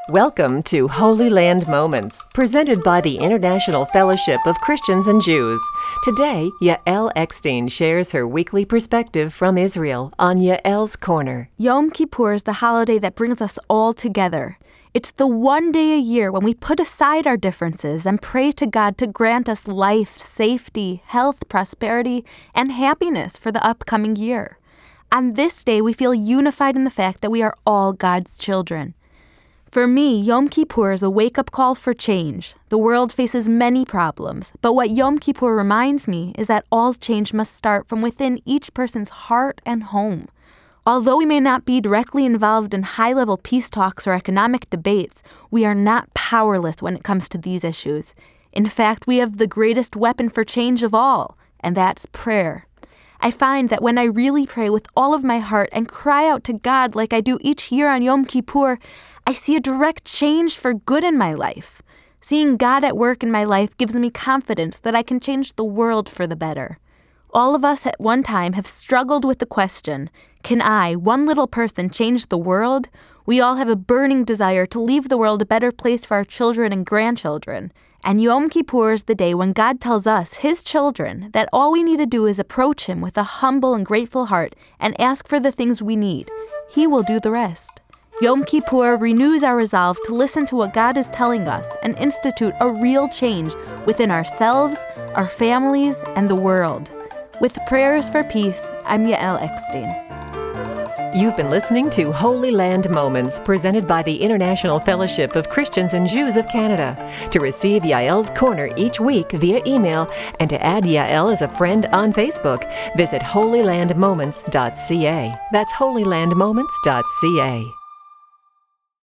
Welcome to Holy Land Moments, presented by the International Fellowship of Christians and Jews. Today, Yael Eckstein shares her weekly perspective from Israel on Yael's Corner. Yom Kippur is the holiday that brings us all together. It's the one day a year when we put aside our differences and pray to God to grant us life, safety, health, prosperity, and happiness for the upcoming year. On this day, we feel unified in the fact that we are all God's children. For me, Yom Kippur is a wake-up call for change. The world faces many problems, but what Yom Kippur reminds me is that all change must start from within each person's heart and home. Although we may not be directly involved in high-level peace talks or economic debates, we are not powerless when it comes to these issues. In fact, we have the greatest weapon for change of all, and that's prayer. I find that when I really pray with all of my heart and cry out to God like I do each year on Yom Kippur, I see a direct change for good in my life. Seeing God at work in my life gives me confidence that I can change the world for the better. All of us at one time have struggled with the question, can I, one little person, change the world? We all have a burning desire to leave the world a better place for our children and grandchildren. And Yom Kippur is the day when God tells us, His children, that all we need to do is approach Him with a humble and grateful heart and ask for the things we need. He will do the rest. Yom Kippur renews our resolve to listen to what God is telling us and institute a real change within ourselves, our families, and the world. With prayers for peace, I'm Yael Eckstein. You've been listening to Holy Land Moments, presented by the International Fellowship of Christians and Jews of Canada. To receive Yael's Corner each week via email and to add Yael as a friend on Facebook, visit holylandmoments.ca. That's holylandmoments.ca.